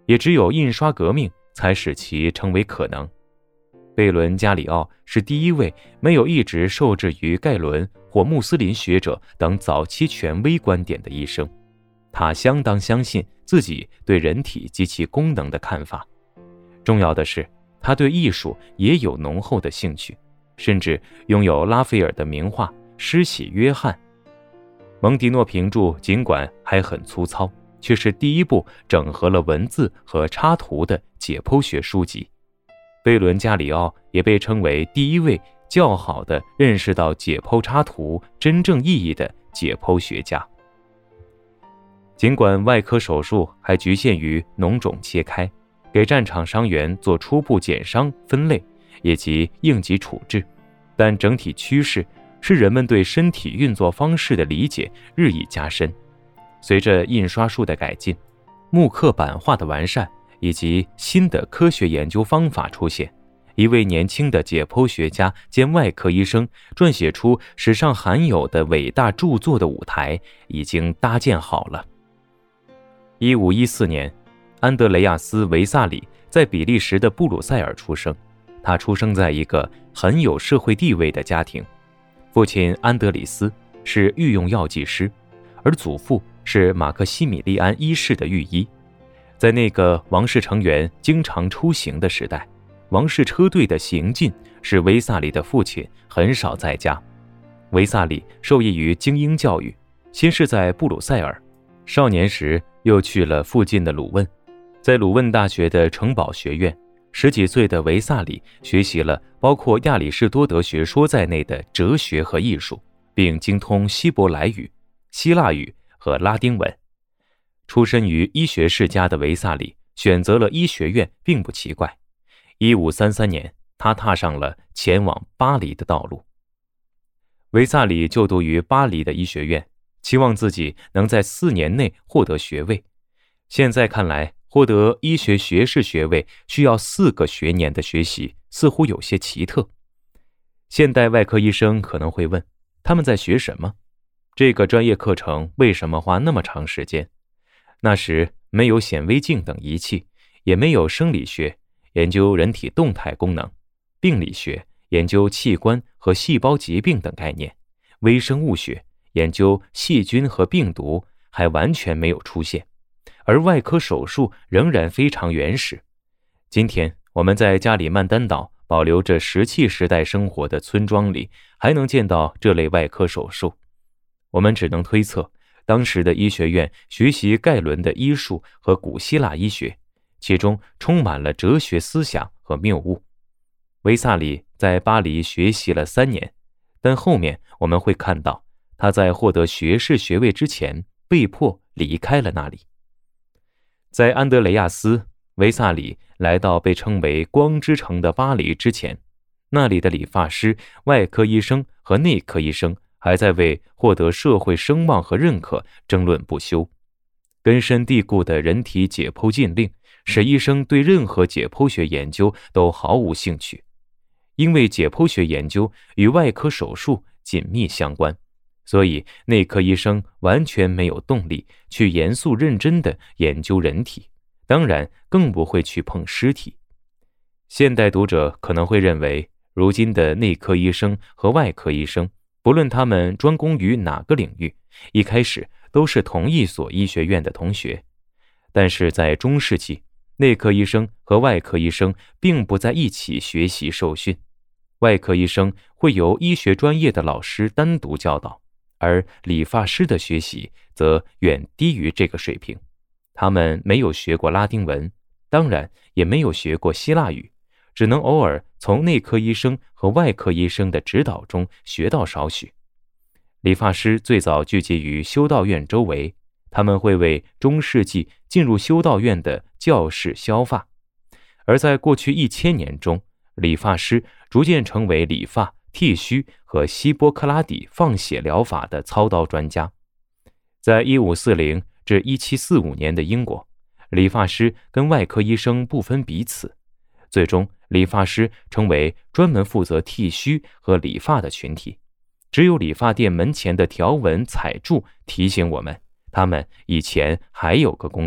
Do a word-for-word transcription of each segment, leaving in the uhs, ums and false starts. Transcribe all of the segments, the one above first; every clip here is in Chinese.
也只有印刷革命才使其成为可能。贝伦加里奥是第一位没有一直受制于盖伦或穆斯林学者等早期权威观点的医生，他相当相信自己对人体及其功能的看法。重要的是，他对艺术也有浓厚的兴趣，甚至拥有拉斐尔的名画《施洗约翰》。蒙迪诺评注尽管还很粗糙，却是第一部整合了文字和插图的解剖学书籍。贝伦加里奥也被称为第一位较好地认识到解剖插图真正意义的解剖学家。尽管外科手术还局限于脓肿切开，给战场伤员做初步减伤分类以及应急处置，但整体趋势是人们对身体运作方式的理解日益加深。随着印刷术的改进，木刻版画的完善，以及新的科学研究方法出现，一位年轻的解剖学家兼外科医生撰写出史上罕有的伟大著作的舞台已经搭建好了。一五一四年，安德雷亚斯·维萨里在比利时的布鲁塞尔出生。他出生在一个很有社会地位的家庭，父亲安德里斯是御用药剂师，而祖父是马克西米利安一世的御医。在那个王室成员经常出行的时代，王室车队的行进使维萨里的父亲很少在家。维萨里受益于精英教育，先是在布鲁塞尔，少年时又去了附近的鲁汶。在鲁汶大学的城堡学院，十几岁的维萨里学习了包括亚里士多德学说在内的哲学和艺术，并精通希伯来语、希腊语和拉丁文。出身于医学世家的维萨里选择了医学院并不奇怪。一五三三年，他踏上了前往巴黎的道路。维萨里就读于巴黎的医学院，期望自己能在四年内获得学位。现在看来，获得医学学士学位需要四个学年的学习，似乎有些奇特。现代外科医生可能会问，他们在学什么？这个专业课程为什么花那么长时间？那时没有显微镜等仪器，也没有生理学研究人体动态功能，病理学研究器官和细胞疾病等概念，微生物学研究细菌和病毒还完全没有出现，而外科手术仍然非常原始。今天我们在加里曼丹岛保留着石器时代生活的村庄里，还能见到这类外科手术。我们只能推测，当时的医学院学习盖伦的医术和古希腊医学，其中充满了哲学思想和谬误。维萨里在巴黎学习了三年，但后面我们会看到，他在获得学士学位之前被迫离开了那里。在安德雷亚斯·维萨里来到被称为光之城的巴黎之前，那里的理发师、外科医生和内科医生还在为获得社会声望和认可争论不休。根深蒂固的人体解剖禁令使医生对任何解剖学研究都毫无兴趣，因为解剖学研究与外科手术紧密相关，所以内科医生完全没有动力去严肃认真地研究人体，当然更不会去碰尸体。现代读者可能会认为，如今的内科医生和外科医生，不论他们专攻于哪个领域，一开始都是同一所医学院的同学。但是在中世纪，内科医生和外科医生并不在一起学习受训，外科医生会由医学专业的老师单独教导，而理发师的学习则远低于这个水平。他们没有学过拉丁文，当然也没有学过希腊语，只能偶尔从内科医生和外科医生的指导中学到少许。理发师最早聚集于修道院周围，他们会为中世纪进入修道院的教士削发，而在过去一千年中，理发师逐渐成为理发、剃须和希波克拉底放血疗法的操刀专家。在一五四零至一七四五年的英国，理发师跟外科医生不分彼此，最终理发师成为专门负责剃须和理发的群体。只有理发店门前的条纹彩柱提醒我们，他们以前还有个工作，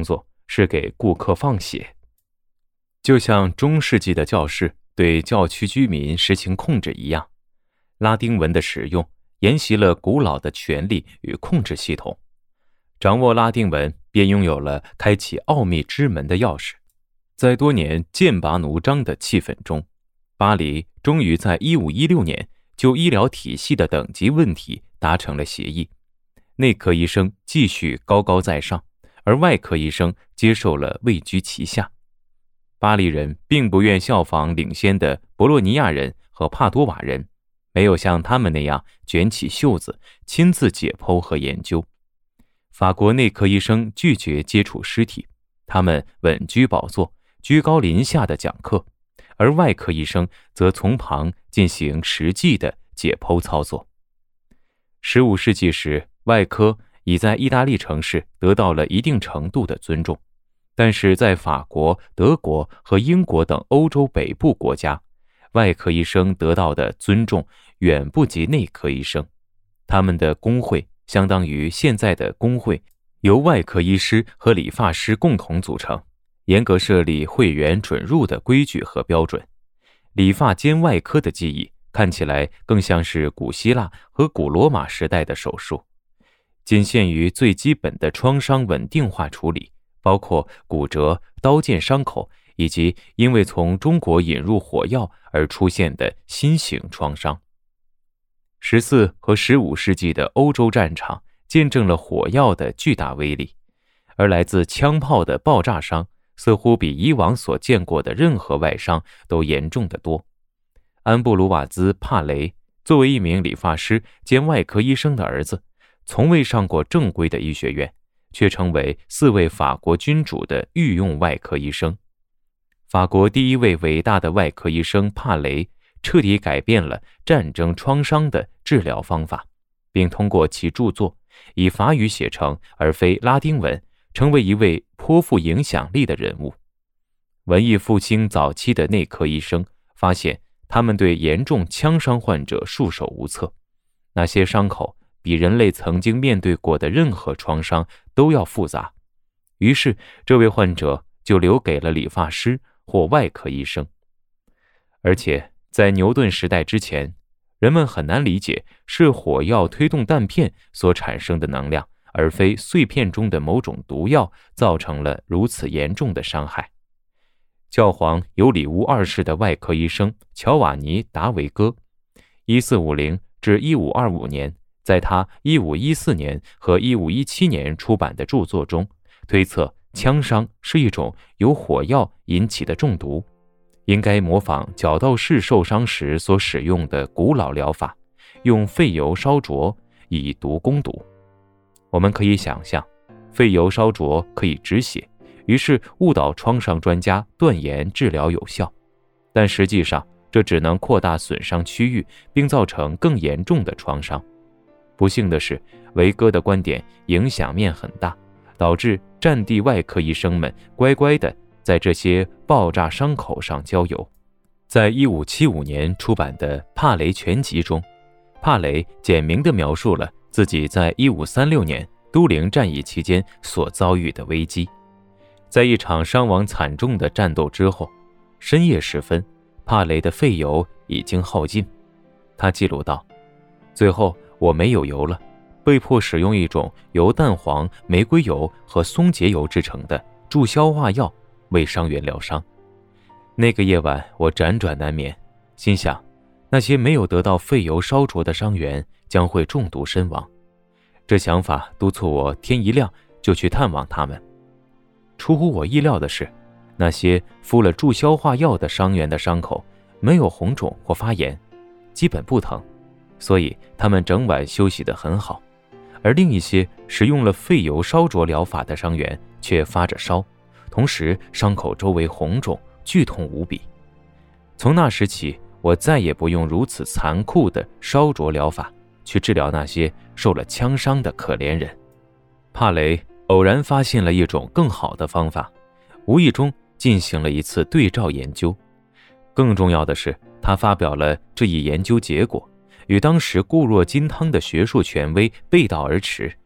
是给顾客放血。就像中世纪的教士对教区居民实行控制一样，拉丁文的使用沿袭了古老的权力与控制系统。掌握拉丁文便拥有了开启奥秘之门的钥匙。在多年剑拔弩张的气氛中，巴黎终于在一五一六年就医疗体系的等级问题达成了协议。内科医生继续高高在上，而外科医生接受了位居其下。巴黎人并不愿效仿领先的博洛尼亚人和帕多瓦人，没有像他们那样卷起袖子亲自解剖和研究。法国内科医生拒绝接触尸体，他们稳居宝座，居高临下的讲课，而外科医生则从旁进行实际的解剖操作。十五世纪时，外科已在意大利城市得到了一定程度的尊重，但是在法国、德国和英国等欧洲北部国家，外科医生得到的尊重远不及内科医生。他们的工会相当于现在的工会，由外科医师和理发师共同组成，严格设立会员准入的规矩和标准。理发兼外科的技艺看起来更像是古希腊和古罗马时代的手术，仅限于最基本的创伤稳定化处理，包括骨折、刀剑伤口，以及因为从中国引入火药而出现的新型创伤。十四和十五世纪的欧洲战场见证了火药的巨大威力，而来自枪炮的爆炸伤似乎比以往所见过的任何外伤都严重得多。安布鲁瓦兹·帕雷作为一名理发师兼外科医生的儿子，从未上过正规的医学院，却成为四位法国君主的御用外科医生。法国第一位伟大的外科医生帕雷彻底改变了战争创伤的治疗方法，并通过其著作以法语写成而非拉丁文，成为一位颇富影响力的人物。文艺复兴早期的内科医生发现，他们对严重枪伤患者束手无策，那些伤口比人类曾经面对过的任何创伤都要复杂。于是，这位患者就留给了理发师或外科医生。而且，在牛顿时代之前，人们很难理解是火药推动弹片所产生的能量，而非碎片中的某种毒药造成了如此严重的伤害。教皇尤里乌二世的外科医生乔瓦尼·达维戈 一四五零至一五二五年，在他一五一四年和一五一七年出版的著作中，推测枪伤是一种由火药引起的中毒，应该模仿角斗士受伤时所使用的古老疗法，用废油烧灼，以毒攻毒。我们可以想象，废油烧灼可以止血，于是误导创伤专家断言治疗有效，但实际上这只能扩大损伤区域，并造成更严重的创伤。不幸的是，维戈的观点影响面很大，导致战地外科医生们乖乖地在这些爆炸伤口上浇油。在一五七五年出版的《帕雷全集》中，帕雷简明地描述了自己在一五三六年都灵战役期间所遭遇的危机。在一场伤亡惨重的战斗之后，深夜时分，帕雷的废油已经耗尽。他记录道：最后我没有油了，被迫使用一种由蛋黄、玫瑰油和松节油制成的助消化药为伤员疗伤。那个夜晚我辗转难眠，心想那些没有得到废油烧灼的伤员将会中毒身亡。这想法督促我天一亮就去探望他们。出乎我意料的是，那些敷了助消化药的伤员的伤口没有红肿或发炎，基本不疼，所以他们整晚休息得很好。而另一些使用了废油烧灼疗法的伤员却发着烧，同时伤口周围红肿，剧痛无比。从那时起，我再也不用如此残酷的烧灼疗法去治疗那些受了枪伤的可怜人。帕雷偶然发现了一种更好的方法，无意中进行了一次对照研究。更重要的是，他发表了这一研究结果，与当时固若金汤的学术权威背道而驰，